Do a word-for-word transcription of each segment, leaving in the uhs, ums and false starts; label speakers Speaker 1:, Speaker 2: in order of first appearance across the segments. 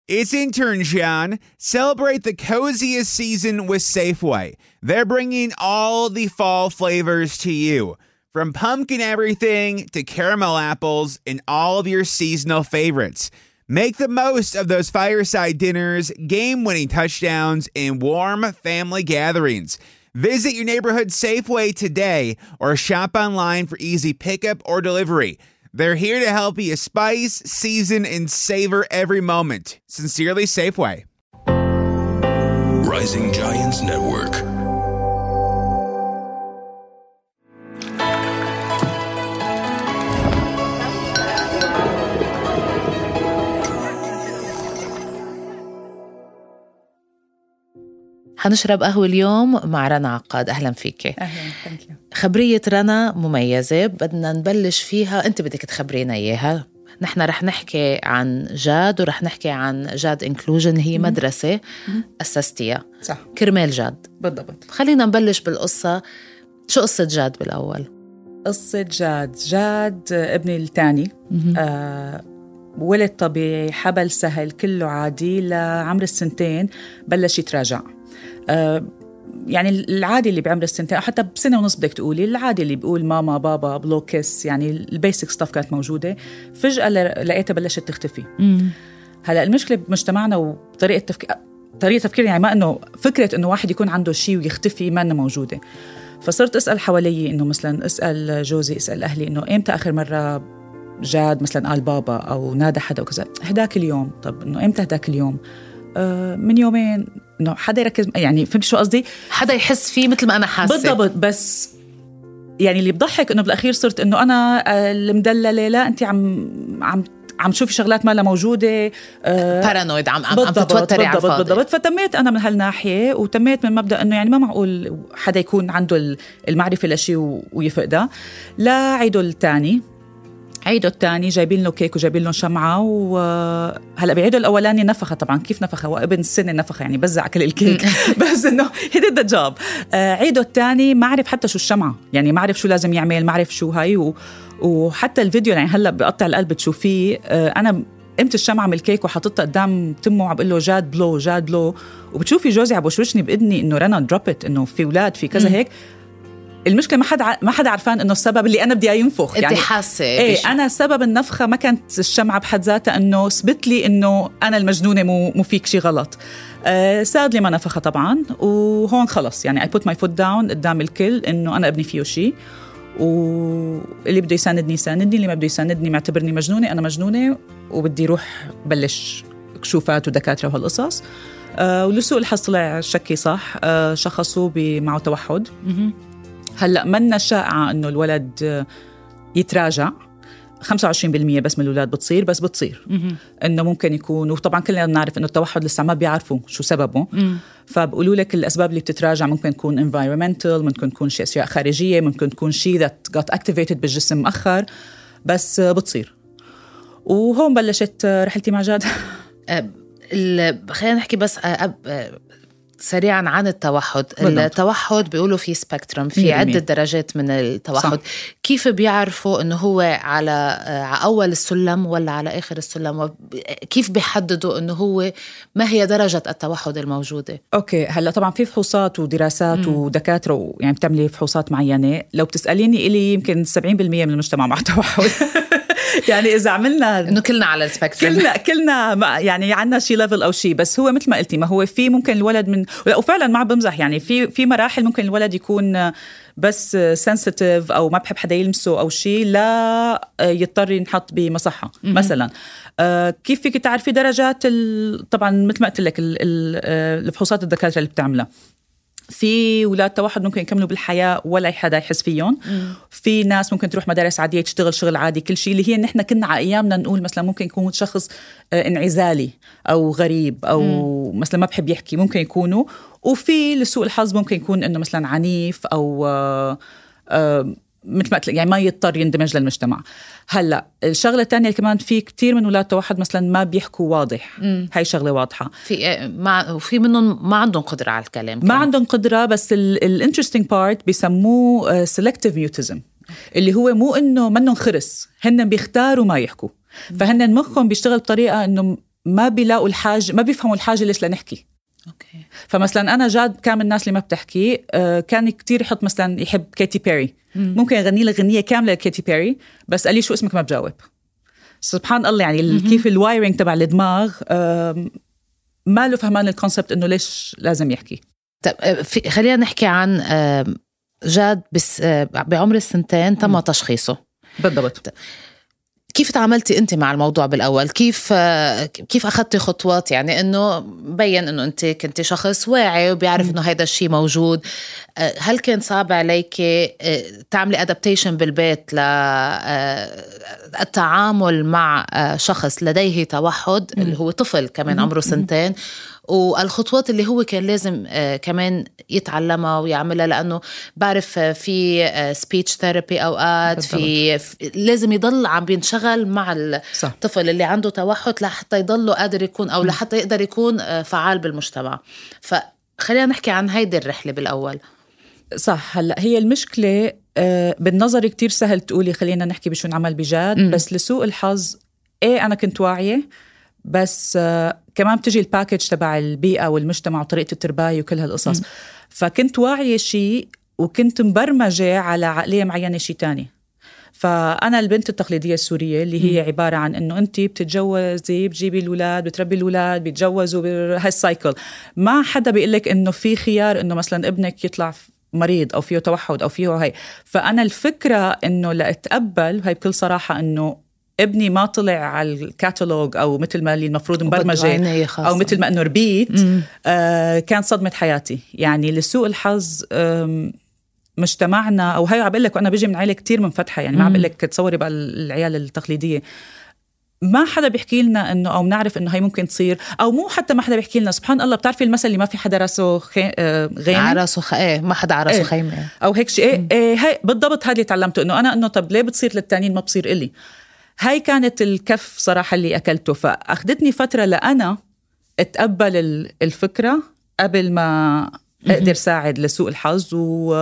Speaker 1: It's intern John. Celebrate the coziest season with Safeway. They're bringing all the fall flavors to you. From pumpkin everything to caramel apples and all of your seasonal favorites. Make the most of those fireside dinners, game-winning touchdowns, and warm family gatherings. Visit your neighborhood Safeway today or shop online for easy pickup or delivery. They're here to help you spice, season, and savor every moment. Sincerely, Safeway.
Speaker 2: Rising Giants Network.
Speaker 3: حنشرب قهوة اليوم مع رنا عقاد. أهلا فيك.
Speaker 4: أهلا.
Speaker 3: خبرية رنا مميزة، بدنا نبلش فيها. أنت بدك تخبرينا إياها. نحن رح نحكي عن جاد ورح نحكي عن جاد إنكلوجن. هي
Speaker 4: مم.
Speaker 3: مدرسة مم. أسستيها
Speaker 4: صح
Speaker 3: كرمال جاد.
Speaker 4: بالضبط.
Speaker 3: خلينا نبلش بالقصة. شو قصة جاد بالأول؟
Speaker 4: قصة جاد جاد ابني الثاني، آه ولد طبيعي، حبل سهل، كله عادي. لعمر السنتين بلش يتراجع. آه يعني العادي اللي بعمر السنتين أو حتى بسنة ونص بدك تقولي العادي اللي بيقول ماما بابا بلوكس، يعني البيسك ستاف كانت موجودة. فجأة لقيتها بلشت تختفي. مم. هلأ المشكلة بمجتمعنا وطريقة تفكير طريقة تفكير يعني ما إنه فكرة إنه واحد يكون عنده شيء ويختفي ما إنه موجودة. فصرت أسأل حوالي، إنه مثلا أسأل جوزي، أسأل أهلي، إنه إمتى آخر مرة جاد مثلا قال بابا أو نادى حدا وكذا. هداك اليوم. طب إنه إمتى هداك اليوم؟ آه من يومين. إنه حدا يركز، يعني فهمت شو قصدي؟
Speaker 3: حدا يحس فيه مثل ما أنا حاسة.
Speaker 4: بالضبط. بس يعني اللي بضحك إنه بالأخير صرت إنه أنا المدللة. لا أنت عم عم عم تشوفي شغلات ما لها موجودة. آه
Speaker 3: بارانويد. عم عم تتوتري على الفاضي.
Speaker 4: بالضبط. فتميت أنا من هالناحية، وتميت من مبدأ إنه يعني ما معقول حدا يكون عنده المعرفة لشيء ويفقدها. لا عيده الثاني عيده الثاني جايبين له كيك وجايبين له شمعة. وهلأ بعيده الأولاني نفخة. طبعا كيف نفخة وابن السنة نفخة، يعني بزع كل الكيك بس إنه he did the job. آه عيده الثاني ما عرف حتى شو الشمعة، يعني ما عرف شو لازم يعمل، ما عرف شو هاي. و... وحتى الفيديو يعني هلأ بقطع القلب تشوفيه. آه أنا قمت الشمعة من الكيك وحطيتها قدام تمه وعم بقول له جاد بلو جاد بلو. وبتشوفي جوزي عم بوشوشني بإذني إنه رنا دروبت، إنه في أولاد في كذا هيك. المشكلة ما حد ع... ما حد عارفان إنه السبب اللي أنا بدي ينفخ.
Speaker 3: يعني
Speaker 4: يعني
Speaker 3: حاسة
Speaker 4: إيه أنا سبب النفخة ما كانت الشمعة بحد ذاتها، إنه سبت لي إنه أنا المجنونة مو مو فيك شي غلط. آه ساد لي ما نفخة طبعا. وهون خلص يعني I put my foot down قدام الكل إنه أنا ابني فيه شي، واللي بده يساندني يساندني، اللي ما بده يساندني معتبرني مجنونة أنا مجنونة، وبدي روح بلش كشوفات ودكاترة وهالقصص. آه ولسوء الحظ طلع شكي صح. آه شخصوه معه توحد. هلأ منا شائعة إنه الولد يتراجع. خمسة وعشرين بالمية بس من الأولاد بتصير، بس بتصير إنه ممكن يكون. وطبعا كلنا نعرف إنه التوحد لسه ما بيعرفوا شو سببه. مم. فبقولوا لك الأسباب اللي بتتراجع ممكن تكون environmental، ممكن تكون شيء أشياء خارجية، ممكن تكون شيء that got activated بالجسم مؤخر، بس بتصير. وهون بلشت رحلتي مع جاد.
Speaker 3: خلينا نحكي بس أب سريعا عن التوحد. التوحد بيقولوا في سبيكتروم، في عدة درجات من التوحد. صح. كيف بيعرفوا انه هو على اول السلم ولا على اخر السلم؟ كيف بيحددوا انه هو ما هي درجة التوحد الموجودة؟
Speaker 4: اوكي هلا طبعا في فحوصات ودراسات مم. ودكاترة يعني بتعملي فحوصات معينة. لو بتسأليني إلي يمكن سبعين بالمية من المجتمع مع توحد. يعني إذا عملنا
Speaker 3: إنه كلنا على السبيكتروم،
Speaker 4: كلنا كلنا يعني عنا شي ليفل أو شي. بس هو مثل ما قلتي، ما هو في ممكن الولد من، وفعلا ما بمزح، يعني في في مراحل ممكن الولد يكون بس سنسيتيف أو ما بحب حدا يلمسه أو شي، لا يضطر ينحط بمصحة مثلا. آه كيف فيك تعرفي درجات؟ طبعا مثل ما قلت لك الفحوصات الدكاترة اللي بتعملها. في ولاد توحد ممكن يكملوا بالحياة ولا حدا يحس فيهم. مم. في ناس ممكن تروح مدارس عادية تشتغل شغل عادي كل شيء، اللي هي نحن كنا على أيامنا نقول مثلا ممكن يكون شخص انعزالي أو غريب أو مم. مثلا ما بحب يحكي، ممكن يكونوا. وفي لسوء الحظ ممكن يكون إنه مثلا عنيف أو آآ آآ مثل ما قلت يعني ما يضطر يندمج للمجتمع. هلا الشغله الثانيه كمان في كتير من اولاد توحد مثلا ما بيحكوا واضح. مم. هاي شغله واضحه.
Speaker 3: في ما في منهم ما عندهم قدره على الكلام،
Speaker 4: ما عندهم قدره. بس الانترستينج بارت بيسموه سيلكتيف ميوتيزم، اللي هو مو انه منهم خرس، هن بيختاروا ما يحكوا. فهن مخهم بيشتغل بطريقه انه ما بيلاقوا الحاجة، ما بيفهموا الحاجة ليش لنحكي.
Speaker 3: أوكي.
Speaker 4: فمثلا أنا جاد كامل الناس اللي ما بتحكي كان كتير يحط مثلا يحب كيتي بيري، ممكن يغني له غنية كاملة لكيتي بيري بس قال لي شو اسمك ما بجاوب. سبحان الله يعني كيف الوايرينج تبع الدماغ ما له فهمان الكونسبت إنه ليش لازم يحكي.
Speaker 3: طب خلينا نحكي عن جاد بس بعمر السنتين تم تشخيصه.
Speaker 4: بالضبط.
Speaker 3: كيف تعاملتي أنت مع الموضوع بالأول؟ كيف كيف أخذتي خطوات؟ يعني إنه بين إنه أنت كنت شخص واعي وبيعرف إنه هيدا الشيء موجود. هل كان صعب عليك تعملي أدابتيشن بالبيت للتعامل مع شخص لديه توحد اللي هو طفل كمان عمره سنتين، والخطوات اللي هو كان لازم كمان يتعلمها ويعملها؟ لأنه بعرف في speech therapy أوقات في, في لازم يضل عم بينشغل مع الطفل اللي عنده توحد لحتى يضله قادر يكون أو لحتى يقدر يكون فعال بالمجتمع. فخلينا نحكي عن هيدي الرحلة بالأول.
Speaker 4: صح. هلأ هي المشكلة بالنظر كتير سهل تقولي خلينا نحكي بشو نعمل بجاد، بس لسوء الحظ إيه أنا كنت واعية بس كمان بتجي الباكج تبع البيئة والمجتمع وطريقة الترباية وكل هالقصص. فكنت واعية شيء وكنت مبرمجة على عقلية معينة شيء تاني. فأنا البنت التقليدية السورية اللي هي عبارة عن إنه أنتي بتتجوزي بتجيبي الأولاد بتربي الأولاد بيتجوزوا هالسايكل. ما حدا بيقولك إنه في خيار إنه مثلا ابنك يطلع مريض أو فيه توحد أو فيه هاي. فأنا الفكرة إنه لأتقبل هاي بكل صراحة إنه ابني ما طلع على الكاتالوج أو مثل ما اللي المفروض مبرمجة أو مثل ما أنه ربيت آه كان صدمة حياتي. يعني لسوء الحظ مجتمعنا أو هاي عم بقول لك وأنا بيجي من عائلة كتير منفتحة، يعني ما عم بقول لك تصوري بقى العيال التقليدية ما حدا بيحكي لنا إنه أو نعرف إنه هاي ممكن تصير، أو مو حتى ما حدا بيحكي لنا. سبحان الله بتعرفي المثل اللي ما في حدا راسه خي... غيمة
Speaker 3: عراسه خ... ايه ما حدا عراسه خيمة
Speaker 4: ايه. أو هيك شيء ايه. ايه هاي بالضبط هذا اللي تعلمته إنه أنا إنه طب ليه بتصير للتانيين ما بصير إلي. هاي كانت الكف صراحة اللي أكلته. فأخذتني فترة لأنا أتقبل الفكرة قبل ما أقدر ساعد لسوء الحظ.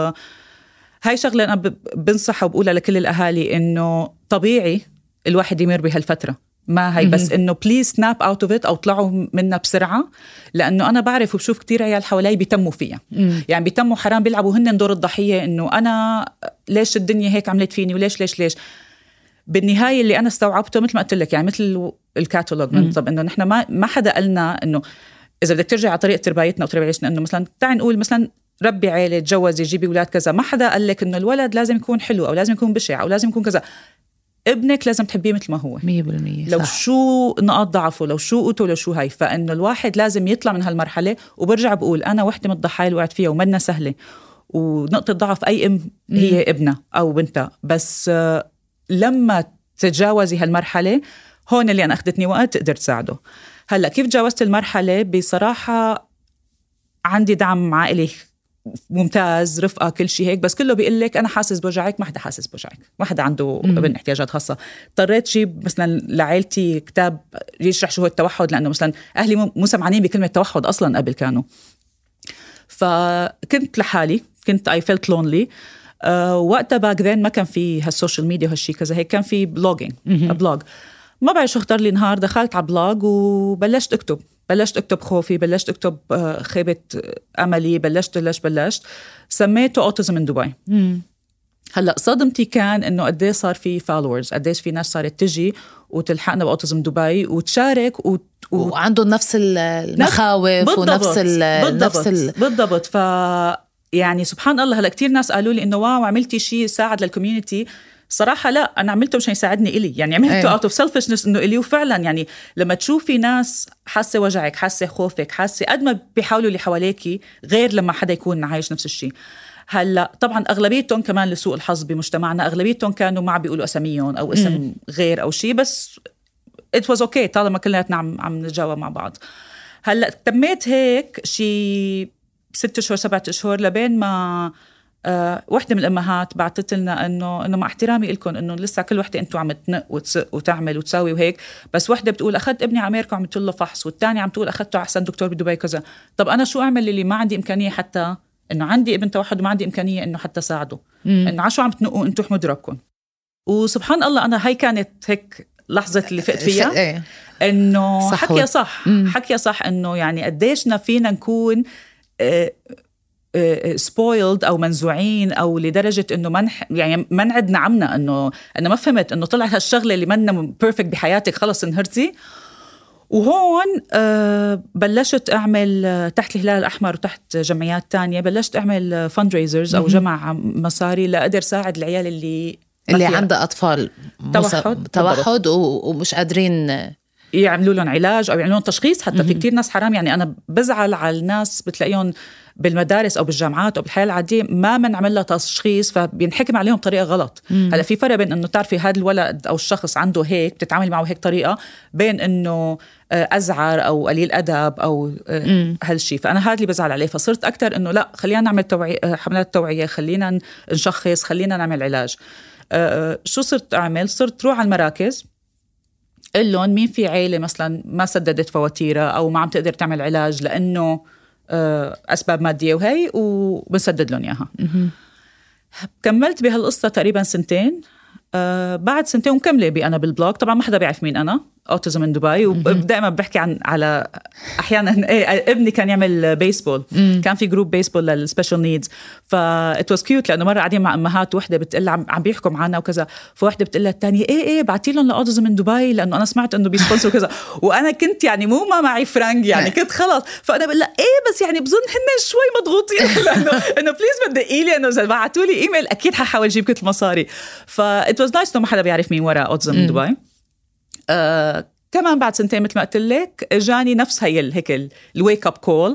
Speaker 4: وهاي شغلة أنا بنصح وبقولها لكل الأهالي إنه طبيعي الواحد يمر بهالفترة، ما هي بس إنه please snap out of it أو طلعوا منها بسرعة. لأنه أنا بعرف وبشوف كتير عيال حوالي بيتموا فيها، يعني بيتموا حرام بيلعبوا هن دور الضحية إنه أنا ليش الدنيا هيك عملت فيني وليش ليش ليش. بالنهاية اللي أنا استوعبته مثل ما قلت لك يعني مثل الكاتالوج من طب إنه نحن ما ما حدا قلنا إنه إذا بدك ترجع على طريقة تربيتنا أو تربيتنا إنه مثلا تعال نقول مثلا ربي عيلة تجوزي جيبي أولاد كذا. ما حدا قال لك إنه الولد لازم يكون حلو أو لازم يكون بشع أو لازم يكون كذا. ابنك لازم تحبيه مثل ما هو
Speaker 3: مية بالمية
Speaker 4: لو شو نقاط ضعفه لو شو قوته لو شو هاي. فإنه الواحد لازم يطلع من هالمرحلة. وبرجع بقول أنا وحدة من الضحايا اللي وقعت فيها ومنا سهلة، ونقطة ضعف أي أم هي ابنها أو بنتها. بس لما تتجاوزي هالمرحلة هون اللي أنا أخذتني وقت تقدر تساعده. هلأ كيف تجاوزت المرحلة؟ بصراحة عندي دعم عائلي ممتاز، رفقة، كل شيء هيك، بس كله بيقول لك أنا حاسس بوجعك. ما حدا حاسس بوجعك، ما حدا عنده ابن احتياجات خاصة. اضطريت جيب مثلا لعائلتي كتاب يشرح شو هو التوحد، لأنه مثلا أهلي مو سمعانين بكلمة توحد أصلا قبل كانوا. فكنت لحالي، كنت I felt lonely. أه وقتها باك ذين ما كان في هالسوشيال ميديا وهالشي كذا هيك، كان في بلوجينج بلوج. ما بعرف شو اختار لي نهار دخلت على بلوج وبلشت اكتب بلشت اكتب خوفي، بلشت اكتب خيبة املي، بلشت بلشت بلشت سميته اوتيزم من دبي. مم. هلا صدمتي كان انه قديه صار في فولورز، قديش في ناس صارت تجي وتلحقنا باوتيزم دبي وتشارك و... و...
Speaker 3: وعندهم نفس المخاوف ونفس ال...
Speaker 4: بالضبط.
Speaker 3: نفس ال...
Speaker 4: بالضبط. ف يعني سبحان الله هلا كتير ناس قالوا لي انه واو عملتي شيء ساعد للكوميونتي. صراحة لا، أنا عملته مش يساعدني إلي، يعني عملته out of selfishness إنه إلي. وفعلا يعني لما تشوفي ناس حاسة وجعك، حاسة خوفك، حاسة قد ما بيحاولوا اللي حواليكي، غير لما حدا يكون عايش نفس الشيء. هلا طبعا أغلبيتهم كمان لسوء الحظ بمجتمعنا أغلبيتهم كانوا ما بيقولوا أساميهم أو اسم م. غير أو شيء، بس it was okay طالما كلنا عم عم نتجاوب مع بعض. هلا تميت هيك شيء ست شهور سبعة شهور لبين ما أه واحدة من الأمهات بعتت لنا إنه إنه مع احترامي لكم إنه لسه كل وحدة أنتوا عم تنق وتسق وتعمل وتسوي وهيك، بس واحدة بتقول أخذت ابني على أمريكا وعملت له فحص، والتانية عم تقول أخذته أحسن دكتور بدبي كذا. طب أنا شو أعمل اللي ما عندي إمكانية حتى إنه عندي ابن توحد وما عندي إمكانية إنه حتى ساعده؟ إنه عشو عم تنقوا أنتوا حمد ربكم. وسبحان الله أنا هاي كانت هيك لحظة اللي فقت فيها
Speaker 3: إيه؟
Speaker 4: إنه حكي صح حكي صح إنه يعني قديشنا فينا نكون سبويلد أو منزوعين أو لدرجة إنه من يعني من عدنا عمنا إنه أنا ما فهمت إنه طلع هالشغلة اللي منا بيرفكت بحياتك خلص انهرتي. وهون أه بلشت أعمل تحت الهلال الأحمر وتحت جمعيات تانية بلشت أعمل fundraisers أو جمع مصاري لأقدر ساعد العيال اللي
Speaker 3: اللي عنده أطفال
Speaker 4: توحد
Speaker 3: توحد ومش قادرين
Speaker 4: يعملوا لهم علاج أو يعملون تشخيص. حتى في كتير ناس حرام يعني أنا بزعل على الناس بتلاقيهم بالمدارس أو بالجامعات أو بالحياة العادية ما منعمل لها تشخيص فبينحكم عليهم طريقة غلط. هلا في فرق بين إنه تعرفي هذا الولد أو الشخص عنده هيك بتتعامل معه هيك طريقة بين إنه أزعر أو قليل أدب أو هالشي. فأنا هذا اللي بزعل عليه. فصرت أكتر إنه لا خلينا نعمل توعية حملات توعية خلينا نشخص خلينا نعمل علاج. أه شو صرت أعمل؟ صرت روح على المراكز قل لهم مين في عيلة مثلا ما سددت فواتيرها أو ما عم تقدر تعمل علاج لأنه أسباب مادية وهي وبنسدد لهم إياها. كملت بهالقصة تقريبا سنتين. أه بعد سنتين ومكملة بي أنا بالبلوج. طبعا ما حدا بيعرف مين أنا أوتيزم من دبي. ودائما بحكي عن على أحيانا إيه ابني كان يعمل بيسبول. كان في جروب بيسبول للسبيشال نيدز فإت واز كيوت لأنه مرة قاعدين مع أمهات وحدة بتقول عم, عم بيحكوا معنا وكذا فواحدة بتقول لها الثانية إيه إيه بعتي لهم لأوتيزم من دبي لأنه أنا سمعت إنه بيسبونسر وكذا. وأنا كنت يعني مو ما معي فرنك يعني كنت خلاص. فأنا بقول لها إيه بس يعني بظن هن شوي مضغوطين لأنه إنه بليز بدي إيلي إنه بعتوا لي إيميل أكيد ححاول أجيب كل المصاري. فإت واز نايس إنه ما حدا بيعرف مين وراء أوتيزم من دبي. آه كمان بعد سنتين مثل ما قلت لك جاني نفس هي هيك الويك اب كول.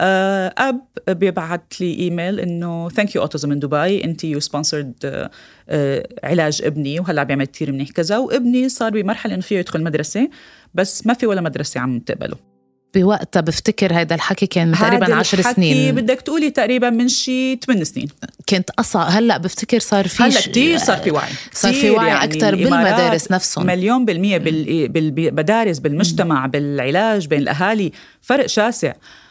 Speaker 4: اب بيبعت لي ايميل انه ثانك يو اوتيزم من دبي انت يو سبونسرد علاج ابني وهلا بيعمل كتير منيح كذا. وابني صار بمرحله انه فيه يدخل مدرسه بس ما في ولا مدرسه عم تقبله.
Speaker 3: بوقتها بفتكر هيدا الحكي كان تقريبا عشر سنين.
Speaker 4: بدك تقولي تقريبا من شي ثمان سنين
Speaker 3: كنت أصعب. هلا بفتكر صار في
Speaker 4: هلا كتير صار في وعي
Speaker 3: صار في وعي يعني أكتر بالمدارس نفسهم
Speaker 4: مليون بالمية بالمدارس بالمجتمع بالعلاج بين الأهالي فرق شاسع.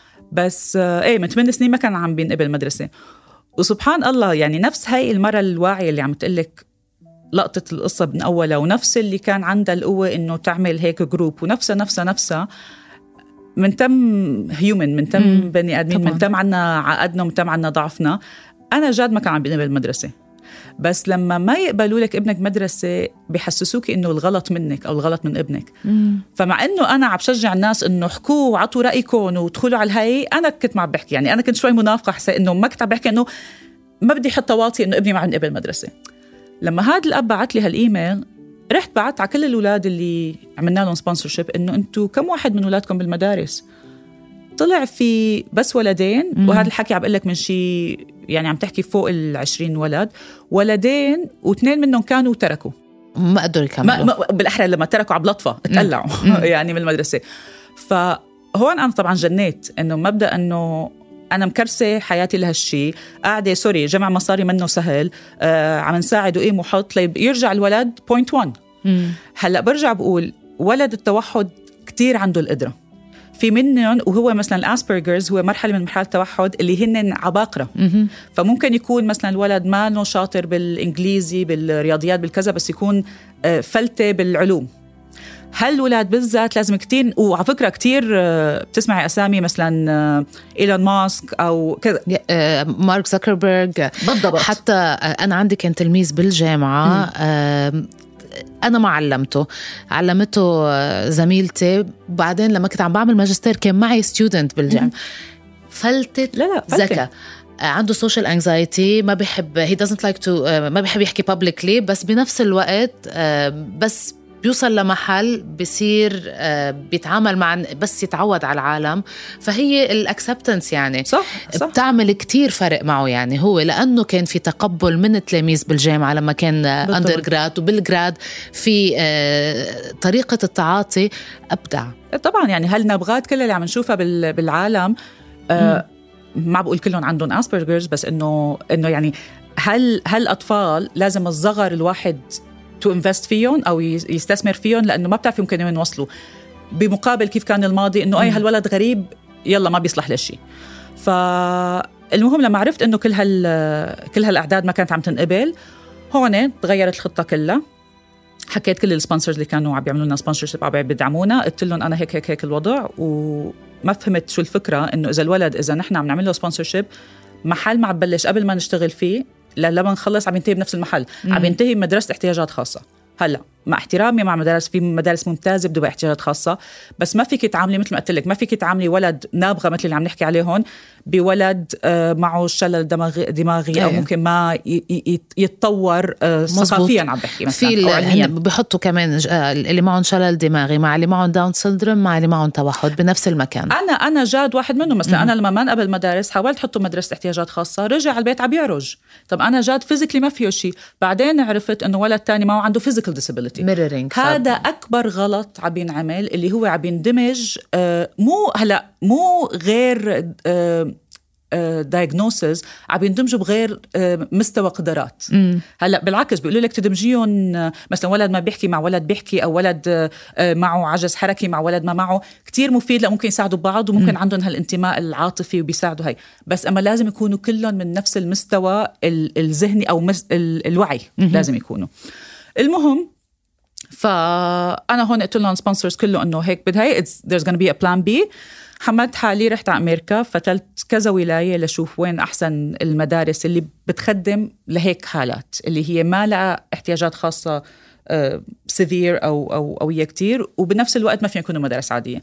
Speaker 4: بس ايه من ثمان سنين ما كان عم بينقبل مدرسة. وسبحان الله يعني نفس هاي المرة الواعية اللي عم تقلك لقطة القصة من أولها ونفس اللي كان عندها القوة إنه تعمل هيك جروب ونفسها نفسها نفسها من تم هيومن من تم مم. بني آدمين من تم عنا عقدنا من تم عنا ضعفنا. أنا جاد ما كان عم بينقبل المدرسة بس لما ما يقبلوا لك ابنك مدرسة بيحسسوك إنه الغلط منك أو الغلط من ابنك. مم. فمع إنه أنا عم بشجع الناس إنه حكوا وعطوا رأيكم وادخلوا على الهاي أنا كنت ما عم بحكي يعني أنا كنت شوي منافقة حسي إنه ما كنت عم بحكي إنه ما بدي حتى واطي إنه ابني ما عم ينقبل مدرسة. لما هذا الأب بعت لي هالإيميل رحت بعت على كل الأولاد اللي عملنا لهم سبونسرشيب إنه أنتوا كم واحد من أولادكم بالمدارس؟ طلع في بس ولدين. مم. وهذا الحكي عم بقلك من شي يعني عم تحكي فوق العشرين ولد. ولدين واثنين منهم كانوا تركوا
Speaker 3: ما قدروا يكملوا.
Speaker 4: بالأحرى لما تركوا عبلطفة اتقلعوا يعني من المدرسة. فهون أنا طبعا جنيت إنه مبدأ إنه أنا مكرسة حياتي لهالشي قاعدة سوري جمع مصاري منه سهل آه عم نساعد وإيه محط يرجع الولد بوينت وان. هلأ برجع بقول ولد التوحد كتير عنده القدرة في منهم وهو مثلا الأسبرجرز هو مرحلة من مرحلة التوحد اللي هن عباقرة. فممكن يكون مثلا الولد ما له شاطر بالإنجليزي بالرياضيات بالكذا بس يكون آه فلتة بالعلوم. هالولاد بالذات لازم كتير. وعلى فكرة كتير بتسمعي أسامي مثلا إيلون ماسك أو كذا
Speaker 3: مارك زكربيرج
Speaker 4: بالضبط.
Speaker 3: حتى أنا عندي كان تلميذ بالجامعة م. أنا ما علمته علمته زميلتي. بعدين لما كنت عم بعمل ماجستير كان معي ستودنت بالجامعة فلتت
Speaker 4: لا لا
Speaker 3: ذكاء عنده social anxiety ما بيحب he doesn't like to ما بيحب يحكي publicly بس بنفس الوقت بس بيوصل لمحل بيصير بيتعامل مع بس يتعود على العالم. فهي الأكسبتنس يعني
Speaker 4: صح, صح.
Speaker 3: بتعمل كتير فرق معه يعني هو لأنه كان في تقبل من التلاميذ بالجامعة لما كان أندر جراد وبالجراد في طريقة التعاطي أبدع.
Speaker 4: طبعا يعني هالنبغات كلها اللي عم نشوفها بالعالم آه ما بقول كلهم عندهم أسبرجرز بس إنه إنه يعني هل هالأطفال لازم الصغر الواحد to invest فيهم أو يستثمر فيهم لأنه ما بتعرف يمكن وين وصلوا. بمقابل كيف كان الماضي إنه أي هالولد غريب يلا ما بيصلح لشي. فالمهم لما عرفت إنه كل هال كل هالأعداد ما كانت عم تنقبل هون تغيرت الخطة كلها. حكيت كل السبونسرز اللي كانوا عم بيعملوا لنا سبونسرشيب عم بيدعمونا، قلت لهم انا هيك هيك هيك الوضع، وما فهمت شو الفكره انه اذا الولد اذا نحن عم نعمل له سبونسرشيب محل ما عم ببلش قبل ما نشتغل فيه لما نخلص عم ينتهي بنفس المحل، عم ينتهي بمدرسه احتياجات خاصه. هلا مع احترامي مع مدارس، في مدارس ممتازه بدها احتياجات خاصه، بس ما فيك تعاملي مثل ما قلت لك، ما فيك تعاملي ولد نابغه مثل اللي عم نحكي عليه هون بولد معه شلل دماغي, دماغي او ممكن ما يتطور ثقافيا. عم بحكي مثلا
Speaker 3: في بحطوا كمان اللي معهم شلل دماغي مع اللي معهم داون سيندروم مع اللي معهم توحد بنفس المكان.
Speaker 4: انا انا جاد واحد منهم مثلا. انا لما ما نقبل مدارس حاولت احطه مدرسه احتياجات خاصه، رجع على البيت عم يعرج. طب انا جاد فيزيكلي ما فيه شيء، بعدين عرفت انه ولد تاني ما عنده فيزيكال ديسابيلتي. هذا اكبر غلط عم بينعمل، اللي هو عم بيندمج آه مو هلا مو غير آه دايغنوسز عم يندمجوا بغير مستوى قدرات. مم. هلا بالعكس بيقولوا لك تدمجيهم، مثلا ولد ما بيحكي مع ولد بيحكي، او ولد معه عجز حركي مع ولد ما معه، كتير مفيد، لا ممكن يساعدوا بعض وممكن مم. عندهم هالانتماء العاطفي وبيساعدوا هاي، بس اما لازم يكونوا كلهم من نفس المستوى الذهني او الوعي. مم. لازم يكونوا. المهم فأنا هون قلت لهم سبونسرز كله إنه هيك بدها there's gonna be a plan B. حمدت حالي رحت على أمريكا، فتلت كذا ولاية لشوف وين أحسن المدارس اللي بتخدم لهيك حالات اللي هي ما لها احتياجات خاصة سيفير أو أو قوية كتير، وبنفس الوقت ما فيها يكونوا مدارس عادية.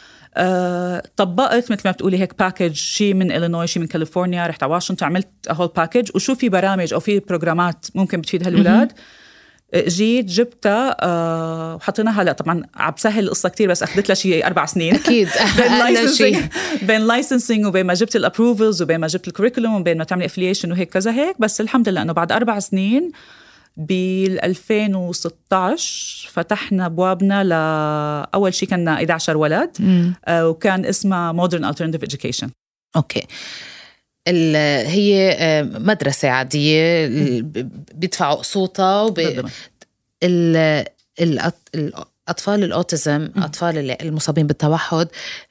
Speaker 4: أه طبقت مثل ما بتقولي هيك باكج، شيء من إلينوي شيء من كاليفورنيا، رحت على واشنطن عملت هول باكج، وشو في برامج أو في بروجرامات ممكن بتفيد هالولاد. جيت جبتها أه وحطيناها. هلا طبعا عم بسهل القصه كتير، بس اخذت لها شيء اربع سنين
Speaker 3: اكيد.
Speaker 4: بين لايسنسينج بين لايسنسينج وبين ما جبت الابروفلز وبين ما جبت الكوريكولوم وبين ما تعملي افليشن وهيك كذا هيك. بس الحمد لله انه بعد اربع سنين بال ألفين وستة عشر فتحنا ابوابنا. لاول شيء كنا إحدى عشر ولد أه وكان اسمها Modern Alternative Education.
Speaker 3: اوكي. هي مدرسة عادية بيدفعوا قسوطها وب... ال... الأطفال الأوتيزم، أطفال المصابين بالتوحد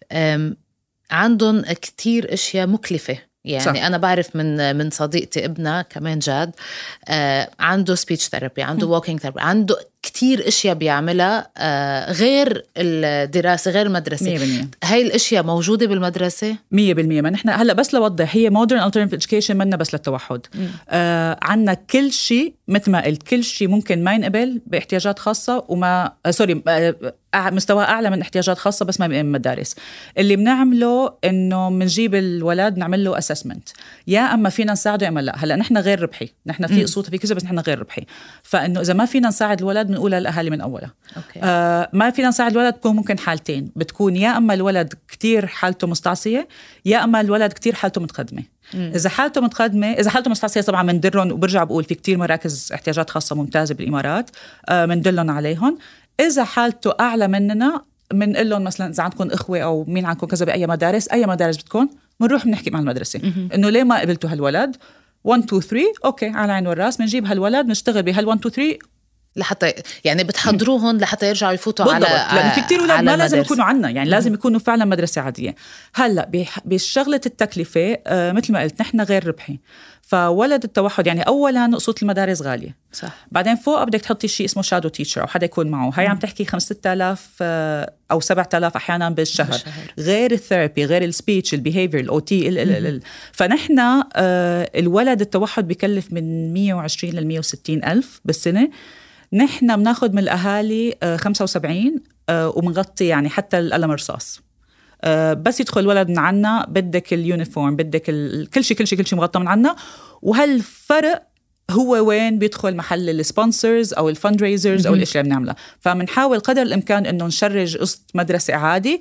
Speaker 3: عندهم كتير أشياء مكلفة. يعني صح. أنا بعرف من من صديقتي ابنها كمان جاد آه عنده speech therapy، عنده walking therapy، عنده كتير أشياء بيعملها آه غير الدراسة غير المدرسة.
Speaker 4: مية بالمية
Speaker 3: هاي الأشياء موجودة بالمدرسة
Speaker 4: مية بالمية. ما نحن هلأ بس لوضح، هي modern alternative education منا بس للتوحد. آه عنا كل شيء مثل ما قلت، كل شيء ممكن ما ينقبل باحتياجات خاصة وما آه سوري آه مستوى أعلى من احتياجات خاصة بس ما بين مدارس. اللي بنعمله إنه منجيب الولد نعمل له assessment، يا أما فينا نساعده أما لا. هلأ نحن غير ربحي، نحن في قصوطة في كذا، بس نحن غير ربحي. فإنه إذا ما فينا نساعد الولد بنقولها للأهالي من أولها. آه ما فينا نساعد الولد بتكون ممكن حالتين، بتكون يا أما الولد كتير حالته مستعصية، يا أما الولد كتير حالته متقدمة. مم. إذا حالته متقدمة إذا حالته مستعصية طبعا مندرهم، وبرجع بقول في كتير مراكز احتياجات خاصة ممتازة بالإمارات آه مندلهم عليهم. إذا حالته أعلى مننا منقول لهم مثلا إذا عندكم إخوة أو مين عندكم كذا بأي مدارس، أي مدارس بتكون بنروح بنحكي مع المدرسة إنه ليه ما قبلتوا هالولد واحد اثنين ثلاثة أوكي على عين والراس، بنجيب هالولد نشتغل بهال واحد اثنين ثلاثة
Speaker 3: لحتى يعني بتحضروهم لحتى يرجعوا يفوتوا
Speaker 4: بالضبط.
Speaker 3: على
Speaker 4: لأنه في كتير أولاد ما لازم يكونوا عنا، يعني لازم يكونوا فعلا مدرسة عادية. هلأ بشغلة التكلفة آه مثل ما قلت نحن غير ربحي، فولد التوحد يعني أولا قصة المدارس غالية
Speaker 3: صح.
Speaker 4: بعدين فوق بدك تحطي شيء اسمه شادو تيتشر أو حدا يكون معه، هاي عم تحكي خمسة آلاف آه أو سبعة آلاف أحيانا بالشهر, بالشهر. غير الثيرابي غير السبيتش البيهيفير الأو تي. فنحن آه الولد التوحد بيكلف من مية وعشرين لمية وستين ألف بالسنة. نحن بناخد من الأهالي خمسة وسبعين ومنغطي يعني حتى القلم الرصاص. بس يدخل الولد من عنا بدك اليونيفورم بدك كل شيء كل شيء كل شيء مغطى من عنا. وهالفرق هو وين بيدخل محل السبونسرز أو الفندريزرز أو الأشياء اللي بنعملها. فمنحاول قدر الإمكان إنه نشرج قسط مدرسة عادي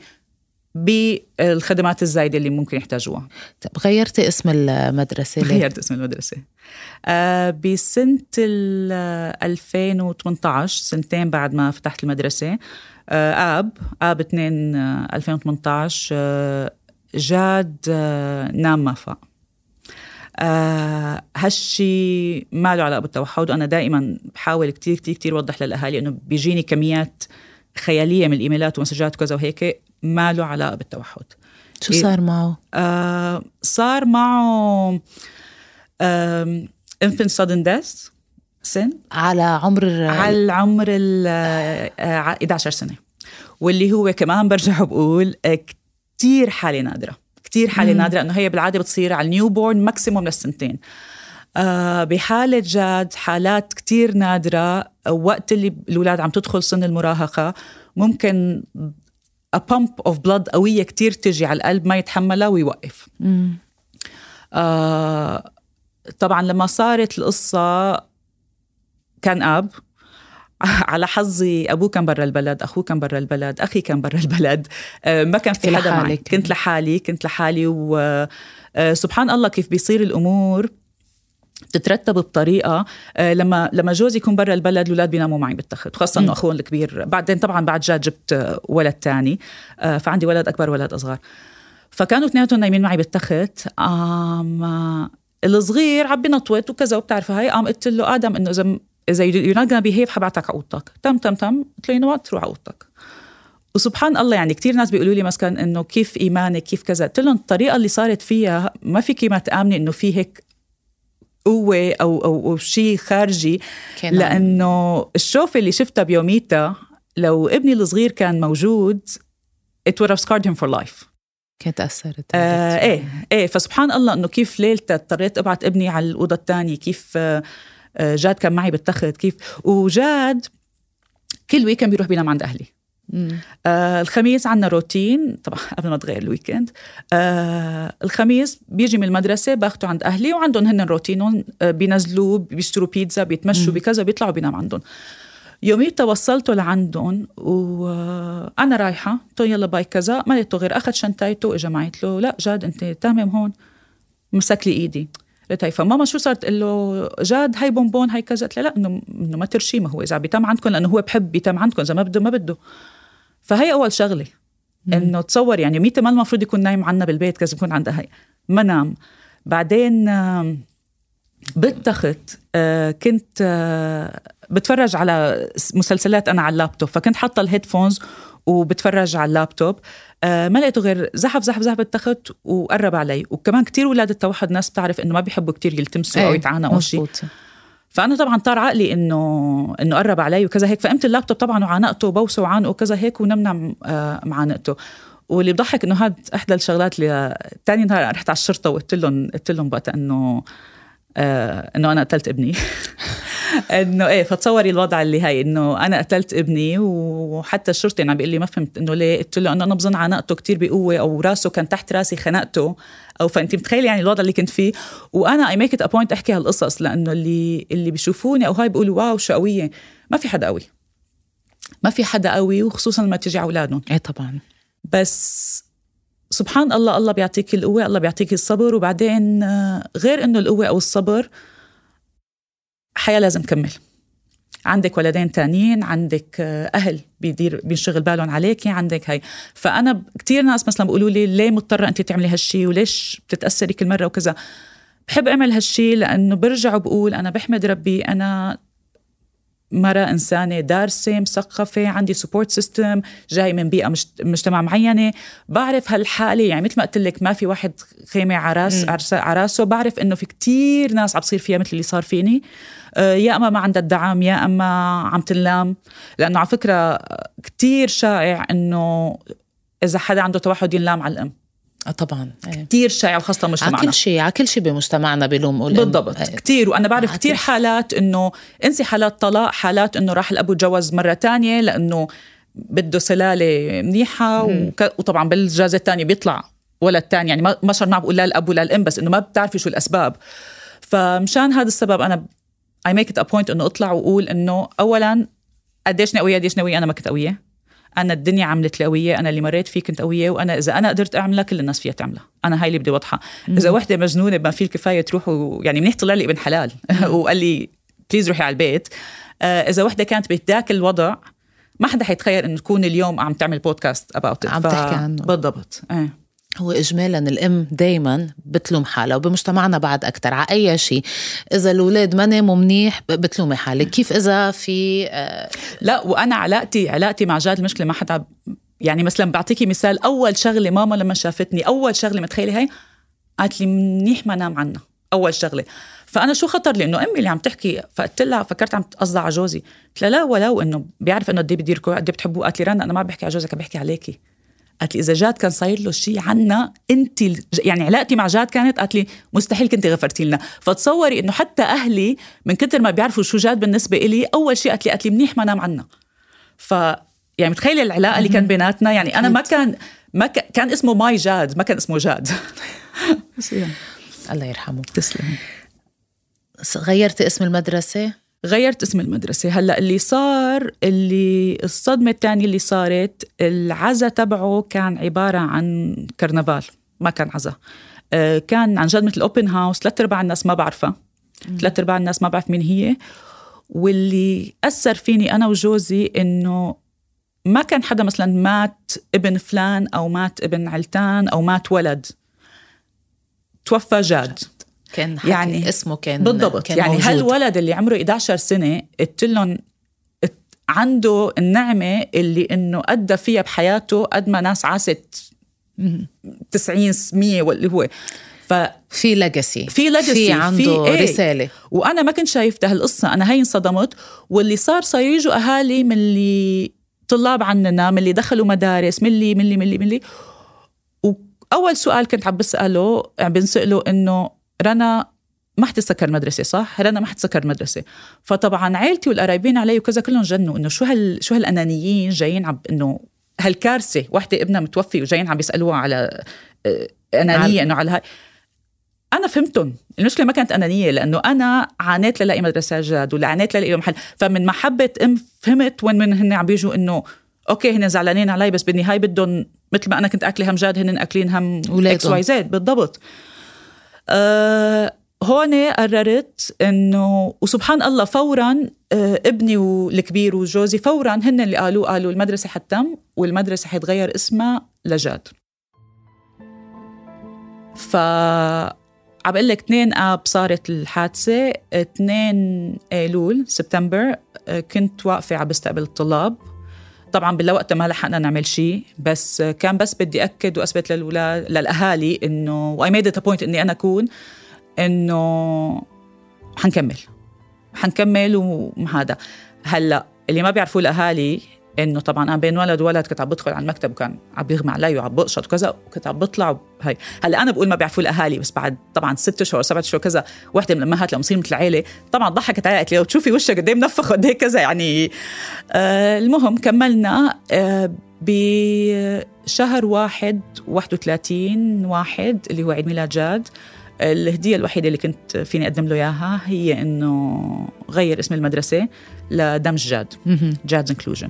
Speaker 4: بالخدمات الزايدة اللي ممكن يحتاجوها.
Speaker 3: طب غيرتي اسم المدرسة ليه؟
Speaker 4: غيرت اسم المدرسة آه بسنة ألفين وثمانية عشر، سنتين بعد ما فتحت المدرسة. آه آب آب اثنين ألفين وثمانية عشر آه جاد آه نام ما فاق. آه هالشي ما له علاقة بالتوحد. وأنا دائما بحاول كتير كتير كتير وضح للأهالي إنه بيجيني كميات خيالية من الإيميلات ومسجات وكذا وهيك، ما له علاقة بالتوحد.
Speaker 3: شو صار معه؟
Speaker 4: آه صار معه آه infant sudden death سن
Speaker 3: على عمر
Speaker 4: على عمر ال إحدى عشر سنة، واللي هو كمان برجع بقول كتير حالة نادرة، كتير حالة نادرة إنه هي بالعادة بتصير على النيو بورن ماكسيموم للسنتين. آه بحالة جاد حالات كتير نادرة وقت اللي الأولاد عم تدخل سن المراهقة ممكن a pump of blood قوية كتير تجي على القلب ما يتحملها ويوقف. آه طبعا لما صارت القصة كان أب على حظي، أبوه كان برا البلد، أخوه كان برا البلد، أخي كان برا البلد، آه ما كان في حدا معي، كنت لحالي كنت لحالي وسبحان الله كيف بيصير الأمور تترتب بطريقة. آه لما لما جوزي يكون برا البلد الأولاد بيناموا معي بالتخت، خاصة إنه أخوهم الكبير بعدين طبعا بعد جاد جبت ولد تاني، آه فعندي ولد أكبر ولد أصغر، فكانوا اثنيناتهم نايمين معي بالتخت. آم الصغير عم بنطوت وكذا وبتعرف هاي، قام قلت له آدم إنه إذا إذا you're not gonna behave حبعتك عقودتك. تم تم تم قلت له ينوات تروح عقودتك. وسبحان الله يعني كتير ناس بيقولوا لي مثلا إنه كيف إيمانك كيف كذا، قلت لهم الطريقة اللي صارت فيها ما في كيما تآمني إنه في هيك قوة أو أو, أو شيء خارجي، لأنه الشوفة اللي شفتها بيوميتها لو ابني الصغير كان موجود it would have scarred him for life.
Speaker 3: كانت أثرت.
Speaker 4: آه إيه إيه فسبحان الله إنه كيف ليلة اضطريت أبعت ابني على الأوضة الثانية، كيف آه جاد كان معي بالتخت، كيف وجاد كل ويكند بيروح بينام عند أهلي. آه الخميس عنا روتين طبعا قبل ما تغير الويكند، آه الخميس بيجي من المدرسة باخده عند أهلي وعندهم هن روتينهم، آه بينزلوا بيشتروا بيتزا بيتمشوا بكذا بيطلعوا بينام عندهم. يومي توصلته لعندهم وأنا رايحة تو يلا باي كذا، ما لقيته غير أخذ شنطايته وإجا معي. قلت له لا جاد أنت تمام هون، مسك لي إيدي. قلت هاي فماما شو صارت؟ قل له جاد هاي بونبون هاي كذا. قلت له لا إنه إنه ما ترشي، ما هو إذا بيتم عندكم لأنه هو بحب بيتم عندكم، إذا ما بده ما بده. فهي أول شغلة إنه تصور يعني ميتة ما المفروض يكون نايم عنا بالبيت كذا بيكون عندها هاي ما نام. بعدين بالتخت كنت بتفرج على مسلسلات أنا على اللابتوب، فكنت حاطة الهيدفونز وبتفرج على اللابتوب، ما لقيته غير زحف زحف زحف بالتخت وقرب علي. وكمان كتير ولاد التوحد ناس بتعرف إنه ما بيحبوا كتير يلتمسوا أو يتعانقوا شيء، فأنا طبعا طار عقلي إنه إنه قرب علي وكذا هيك، فقمت اللابتوب طبعا وعانقته وبوسه وعانقه وكذا هيك ونمنا معانقته. واللي بضحك إنه هاد إحدى الشغلات اللي تاني نهار رحت على الشرطة وقلت لهم قلت لهم وقتها إنه آه إنه أنا قتلت ابني. إنه إيه فتصوري الوضع اللي هاي إنه أنا قتلت ابني، وحتى الشرطي أنا بيقول لي ما فهمت إنه ليه. قلت له إنه أنا بظن عانقته كتير بقوة أو راسه كان تحت راسي خنقته، أو فأنتي متخيل يعني الوضع اللي كنت فيه. وأنا I make it a point أحكي هالقصص لأنه اللي اللي بيشوفوني أو هاي بيقولوا واو شو قوية. ما في حدا قوي، ما في حدا قوي، وخصوصا لما تيجي أولادهم.
Speaker 3: إيه طبعا.
Speaker 4: بس سبحان الله الله بيعطيك القوة، الله بيعطيك الصبر. وبعدين غير إنه القوة أو الصبر حياة لازم كمل. عندك ولدين تانيين، عندك أهل بيدير بينشغل بالهم عليك، عندك هاي. فأنا كتير ناس مثلا بيقولوا لي ليه مضطرة أنت تعملي هالشي وليش بتتأثري كل مرة وكذا. بحب أعمل هالشي لأنه برجع وبقول أنا بحمد ربي أنا مرة إنسانة دارسة مثقفة، عندي سبورت سيستم، جاي من بيئة مجتمع معينة، بعرف هالحالة. يعني مثل ما قلت لك ما في واحد خيمة عراس عراسه، بعرف إنه في كتير ناس عم بصير فيها مثل اللي صار فيني، يا أما ما عندها الدعم يا أما عم تنلام. لأنه على فكرة كتير شائع إنه إذا حدا عنده توحد ينلام على الأم.
Speaker 3: آه طبعا
Speaker 4: كتير شائع وخاصة مجتمعنا،
Speaker 3: على كل شيء على كل شيء بمجتمعنا بلوم الأم.
Speaker 4: بالضبط آه. كتير. وأنا بعرف كتير حالات إنه انسي حالات طلاق، حالات إنه راح الأبو جوز مرة تانية لأنه بده سلالة منيحة، وك... وطبعا بالجازة التانية بيطلع ولد تاني. يعني ما ما شرط ما بقول لا الأب ولا الأم، بس إنه ما بتعرفي شو الأسباب. فمشان هذا السبب أنا I make it a point إنه أطلع وأقول إنه أولا قديش قوية قديش قوية. أنا ما كنت قوية، أنا الدنيا عملت لي قوية، أنا اللي مريت فيه كنت قوية، وأنا إذا أنا قدرت أعملها كل الناس فيها تعملها. أنا هاي اللي بدي وضحها. إذا وحدة مجنونة بما فيه الكفاية تروح و... يعني منيح طلع لي ابن حلال وقال لي بليز روحي على البيت. آه إذا وحدة كانت بذاك الوضع ما حدا حيتخيل إنه تكون اليوم عم تعمل بودكاست about it.
Speaker 3: عم ف... تحكي عنه.
Speaker 4: بالضبط. آه.
Speaker 3: هو إجمالاً الأم دايماً بتلوم حالها، وبمجتمعنا بعد أكتر على أي شيء. إذا الأولاد ما ناموا منيح بتلومي حالك. كيف إذا في آه
Speaker 4: لا. وأنا علاقتي علاقتي مع جاد المشكلة ما حدا. يعني مثلاً بعطيكي مثال، أول شغلة ماما لما شافتني أول شغلة متخيلة هاي قالت لي منيح ما نام عنا، أول شغلة. فأنا شو خطر لي إنه أمي اللي عم تحكي، فقلت لها فكرت عم تقصد على جوزي، قلت لها لا ولو إنه بيعرف إنه قد إيه بديركم قد إيه بتحبوه. قالت لي رنا أنا ما بحكي على جوزك بحكي عليكي. قالت لي إذا جاد كان صاير له شيء عنا أنت يعني علاقتي مع جاد كانت، قالت لي مستحيل كنت غفرتي لنا. فتصوري إنه حتى أهلي من كتر ما بيعرفوا شو جاد بالنسبة إلي أول شيء قالت لي قالت لي منيح ما نام عنا. ف يعني متخيلة العلاقة اللي كان بيناتنا. يعني أنا ما كان ما كان اسمه ماي جاد، ما كان اسمه جاد.
Speaker 3: الله يرحمه.
Speaker 4: تسلم.
Speaker 3: غيرت اسم المدرسة؟
Speaker 4: غيرت اسم المدرسة. هلأ اللي صار، اللي الصدمة الثانية اللي صارت، العزا تبعه كان عبارة عن كرنفال، ما كان عزا. آه كان عن جد مثل اوبن هاوس، ثلاث ارباع الناس ما بعرفها، ثلاث ارباع الناس ما بعرف مين هي. واللي أثر فيني أنا وجوزي إنه ما كان حدا مثلا مات ابن فلان أو مات ابن علتان أو مات ولد، توفى جاد.
Speaker 3: كان يعني اسمه كان
Speaker 4: بالضبط كان يعني هالولد اللي عمره إحدى عشرة سنة قلت لهم عنده النعمة اللي إنه أدى فيها بحياته قد ما ناس عاست تسعين مية واللي هو
Speaker 3: في ليجاسي
Speaker 4: في ليجاسي
Speaker 3: في عنده
Speaker 4: في
Speaker 3: رسالة.
Speaker 4: وأنا ما كنت شايفته هالقصة، أنا هاي انصدمت. واللي صار صار يجوا أهالي من اللي طلاب عننا، من اللي دخلوا مدارس، من اللي من اللي من اللي من اللي وأول سؤال كنت عم بسأله عم بنسأله إنه رنا ما حتسكر مدرسة صح؟ رنا ما حتسكر مدرسة. فطبعا عائلتي والقرايبين علي وكذا كلهم جنوا إنه شو هال شو هالأنانيين جايين عم إنه هالكارثة، واحدة ابنها متوفي وجايين عم بيسألوها على أنانية إنه على هاي. أنا فهمتهم، المشكلة ما كانت أنانية، لأنه أنا عانيت للاقي مدرسة جاد ولا عانيت للاقي محل. فمن محبة أم فهمت وين من هن عم بيجوا إنه أوكي هن زعلانين علي، بس بالنهاية بدهم مثل ما أنا كنت أكلي هم جاد هن أكلين هم إكس واي زد. بالضبط. أه هون قررت إنه وسبحان الله فوراً أه ابني والكبير وجوزي فوراً هن اللي قالوا قالوا المدرسة حتم والمدرسة حيتغير اسمها لجاد. ف عبقول لك اثنين آب صارت الحادثة، اثنين أيلول سبتمبر كنت واقفة عم بستقبل الطلاب. طبعا بالوقت ما لحقنا نعمل شيء، بس كان بس بدي أكد وأثبت للأولاد للأهالي إنه I made it a point إني أنا أكون إنه حنكمل حنكمل وهذا. هلأ اللي ما بيعرفوا الأهالي إنه طبعاً أنا بين ولد وولد كنت عم بدخل على المكتب وكان عم بيغمى علي وعم بقشط وكذا وكنت عم بطلع هاي. هلا أنا بقول ما بيعرفوا الأهالي، بس بعد طبعاً ست شهور سبعة شهور كذا واحدة من الأمهات لما صير مثل العيلة طبعاً ضحكت علي قالت لي وتشوفي وشك قد إيه منفخ قد إيه كذا يعني. آه المهم كملنا آه بشهر واحد واحد وثلاثين واحد اللي هو عيد ميلاد جاد. الهدية الوحيدة اللي كنت فيني أقدم له إياها هي إنه غير اسم المدرسة لدمج جاد جادز انكلوجن.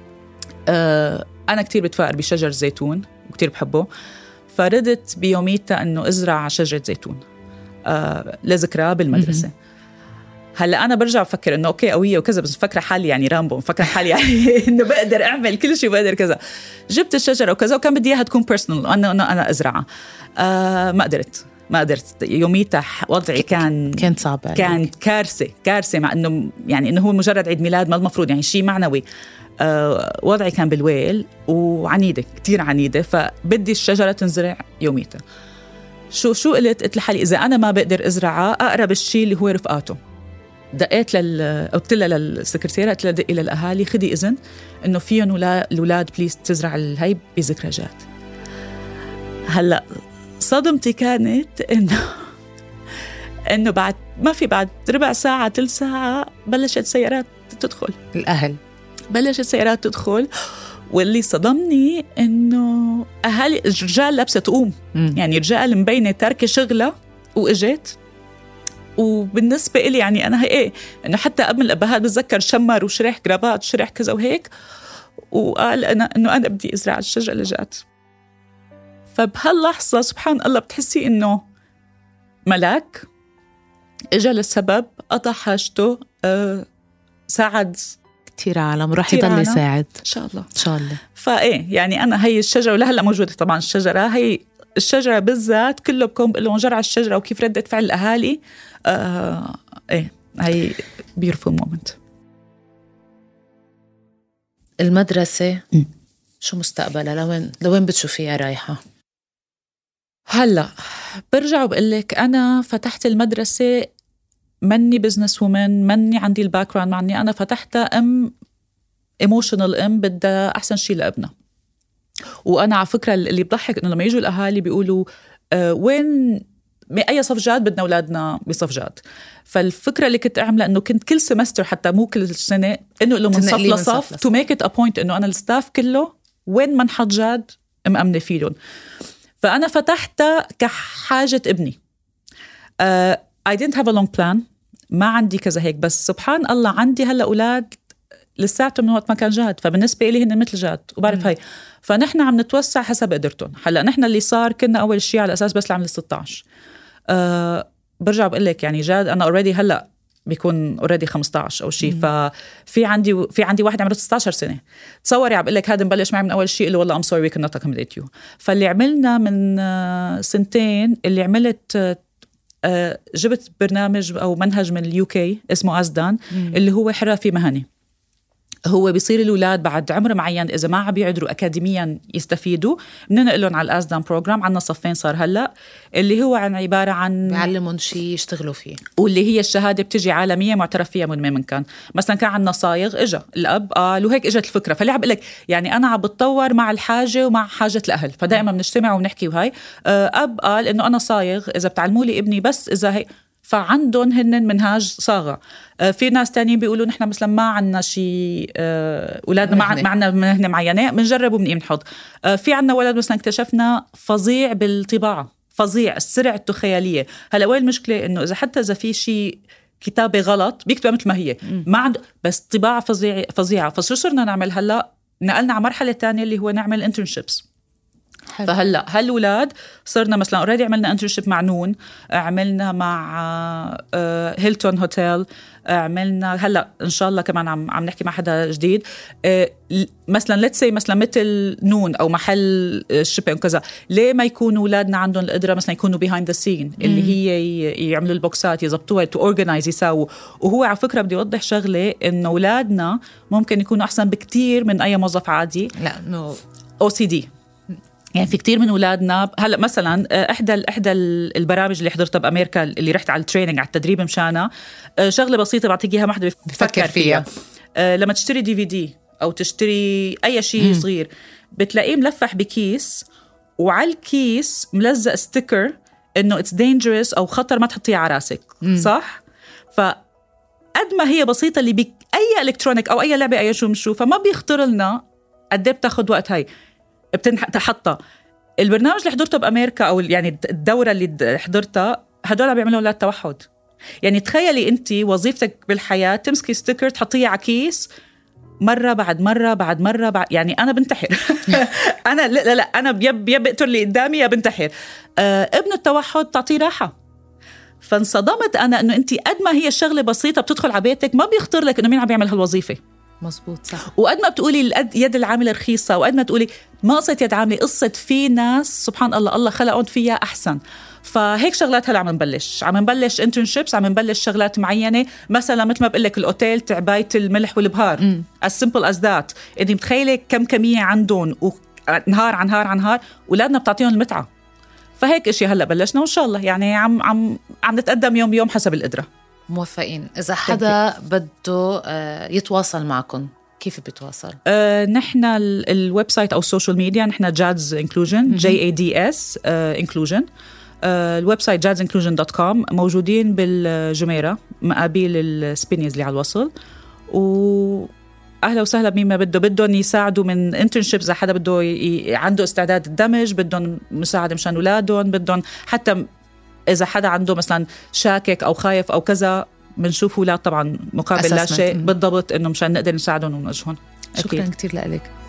Speaker 4: آه أنا كتير بتفائر بشجر زيتون وكتير بحبه، فردت بيوميتها أنه أزرع شجرة زيتون آه لذكرى بالمدرسة. هلأ أنا برجع بفكر أنه أوكي قوية وكذا، بس مفكرة حالي يعني رامبو، مفكرة حالي يعني أنه بقدر أعمل كل شيء بقدر كذا. جبت الشجرة وكذا وكان بدي إياها تكون بيرسونال أنا أنا أنا أزرعها. آه ما قدرت ما قدرت يوميتها وضعي كان
Speaker 3: كان صعب،
Speaker 4: كان كارثة كارثة مع أنه يعني أنه هو مجرد عيد ميلاد ما المفروض يعني شيء معنوي. أه وضعي كان بالويل وعنيدة كتير عنيدة، فبدي الشجرة تنزرع يوميتها. شو شو قلت قلت لحالي إذا أنا ما بقدر أزرعها أقرب الشيء اللي هو رفقاته. دقيت لل قلت لها للسكرتيرة قلت لها دقي للأهالي خدي إذن إنه فيهم ولا الأولاد بليز تزرع الهي بذكرى جاد. هلأ صدمتي كانت إنه إنه بعد ما في بعد ربع ساعة تلت ساعة بلشت سيارات تدخل،
Speaker 3: الأهل
Speaker 4: بلشت سيارات تدخل. واللي صدمني إنه أهالي الرجال لابسة تقوم م. يعني رجال مبينة تاركة شغلة وإجت. وبالنسبة إلي يعني أنا إيه إنه حتى قبل الأبهات بتذكر شمر وشرح كرافات شرح كذا وهيك، وقال أنا إنه أنا بدي أزرع الشجرة اللي جات. فبهاللحظة سبحان الله بتحسي إنه ملاك إجا للسبب قطع حاجته أه ساعد
Speaker 3: كتير عالم راح يضل يساعد
Speaker 4: إن شاء الله
Speaker 3: إن شاء الله.
Speaker 4: فإيه يعني أنا هي الشجرة ولهلا موجودة طبعا الشجرة هي الشجرة بالذات كله بكم بقول لهم جرع الشجرة وكيف ردت فعل الأهالي. آه إيه هي beautiful moment.
Speaker 3: المدرسة م. شو مستقبلها؟ لوين لوين بتشوفيها رايحة؟
Speaker 4: هلا برجع وبقول لك أنا فتحت المدرسة مني بزنس وومن، مني عندي الباك جراوند معني، أنا فتحتها أم ايموشنال أم بدها أحسن شيء لابنها. وأنا على فكرة اللي بضحك إنه لما يجوا الأهالي بيقولوا أه وين أي صف جاد بدنا أولادنا بصف جاد. فالفكرة اللي كنت أعملها إنه كنت كل سمستر حتى مو كل سنة إنه إنه من صف لصف to make it a point إنه أنا الستاف كله وين ما نحط جاد مأمنة فيهم. فأنا فتحتها كحاجة ابني. uh, I didn't have a long plan، ما عندي كذا هيك، بس سبحان الله عندي هلأ أولاد لساعته من وقت ما كان جاد، فبالنسبة لي هن مثل جاد وبعرف هاي. فنحن عم نتوسع حسب قدرتهم. هلأ نحن اللي صار كنا أول شيء على أساس بس لعمل ستة عشر. أه برجع بقول لك يعني جاد أنا already هلأ بيكون already خمسة عشر أو شيء. ففي عندي في عندي واحد عمره ستة عشر سنة. تصوري عم بقول لك هذا مبلش معي من أول شيء اللي والله I'm sorry we cannot accommodate you. فاللي عملنا من سنتين اللي عملت أه جبت برنامج أو منهج من اليو كي اسمه أزدان اللي هو حرفي مهني. هو بيصير الأولاد بعد عمر معين إذا ما عم بيقدروا أكاديميا يستفيدوا ننقلهم على الأزدان بروجرام. عنا صفين صار هلأ اللي هو عن عبارة عن
Speaker 3: بيعلمون شيء يشتغلوا فيه،
Speaker 4: واللي هي الشهادة بتجي عالمية معترف فيها من من كان. مثلا كان عنا صايغ إجا الأب قال وهيك إجت الفكرة. فاللي عم بقول لك يعني أنا عم بتطور مع الحاجة ومع حاجة الأهل، فدائما بنجتمع ونحكي. وهاي أب قال إنه أنا صايغ إذا بتعلموا لي ابني بس إذا هي، فعندهم هن منهاج صاغة. في ناس تانيين بيقولوا نحن مثلا ما عنا شيء أولادنا ما عنا مهنة معينة بنجرب وبنقيم نحط. في عنا ولد مثلا اكتشفنا فظيع بالطباعة، فظيع سرعته خيالية. هلا وين المشكلة إنه إذا حتى إذا في شيء كتابة غلط بيكتبها مثل ما هي ما عنده، بس طباعة فظيعة فظيعة. فشو صرنا نعمل هلا؟ نقلنا على مرحلة تانية اللي هو نعمل internships. حلو. فهلا هالولاد صرنا مثلا اوريدي عملنا انترنشيب مع نون، عملنا مع هيلتون هوتيل، عملنا هلا ان شاء الله كمان عم عم نحكي مع حدا جديد. مثلا ليتس سي مثلا مثل نون او محل شيبينج وكذا، ليه ما يكونوا اولادنا عندهم القدره مثلا يكونوا بيهايند ذا سين اللي هي يعملوا البوكسات يضبطوها تو اورجنايز يساووا. وهو على فكره بدي اوضح شغله انه اولادنا ممكن يكونوا احسن بكتير من اي موظف عادي.
Speaker 3: لا نو
Speaker 4: او سي دي يعني في كتير من أولادنا. هلأ مثلا إحدى إحدى البرامج اللي حضرتها بأمريكا اللي رحت على التريننج على التدريب مشانها، شغلة بسيطة بعطيك إياها ما حدا بفكر فيها. فيها لما تشتري دي في دي أو تشتري أي شيء صغير بتلاقيه ملفح بكيس وعلى الكيس ملزق ستيكر إنه it's dangerous أو خطر ما تحطيه على راسك. صح؟ فقد ما هي بسيطة اللي بك أي إلكترونيك أو أي لعبة أي شو مشوفها ما بيخطر لنا قد إيه بتاخد وقت. هاي بتنحطها. البرنامج اللي حضرته بأمريكا أو يعني الدورة اللي حضرتها هدول بيعملوا أولاد توحد. يعني تخيلي أنت وظيفتك بالحياة تمسكي ستيكر تحطيه على كيس مرة بعد مرة بعد مرة بعد، يعني أنا بنتحر. أنا لا لا لا أنا بيب يب اقتل اللي قدامي يا بنتحر. آه ابن التوحد تعطيه راحة. فانصدمت أنا إنه أنت قد ما هي الشغلة بسيطة بتدخل على بيتك ما بيخطر لك إنه مين عم بيعمل هالوظيفة.
Speaker 3: مزبوط صح.
Speaker 4: وقد ما بتقولي يد العاملة رخيصة وقد ما تقولي ما قصة يد عاملة، قصة في ناس سبحان الله الله خلقهم فيها أحسن. فهيك شغلات هلا عم نبلش عم نبلش انترنشيبس، عم نبلش شغلات معينة. مثلا مثل ما بقول لك الأوتيل تعباية الملح والبهار as simple as that. أنت متخيلة كم كمية عندهم ونهار عن نهار عن نهار أولادنا بتعطيهم المتعة. فهيك إشي هلا بلشنا وإن شاء الله يعني عم عم عم نتقدم يوم يوم حسب القدرة.
Speaker 3: موفقين. إذا حدا بده يتواصل معكم كيف بيتواصل؟
Speaker 4: أه نحن الويب سايت أو السوشيال ميديا نحن جادز انكلوجن جي اي دي اس انكلوجن. الويب سايت جادز انكلوجن دوت كوم. موجودين بالجميرة مقابل السبينيز اللي على الوصل. و أهلا وسهلا بمين ما بده بدهم يساعدوا من انترنشيبس. إذا حدا بده ي... عنده استعداد الدمج، بدهم مساعدة مشان أولادهم، بدهم حتى إذا حدا عنده مثلا شاكك أو خايف أو كذا بنشوف أولاد طبعا مقابل لا شيء بالضبط إنه مشان نقدر نساعدهم ونوجههم.
Speaker 3: شكرا كتير لك.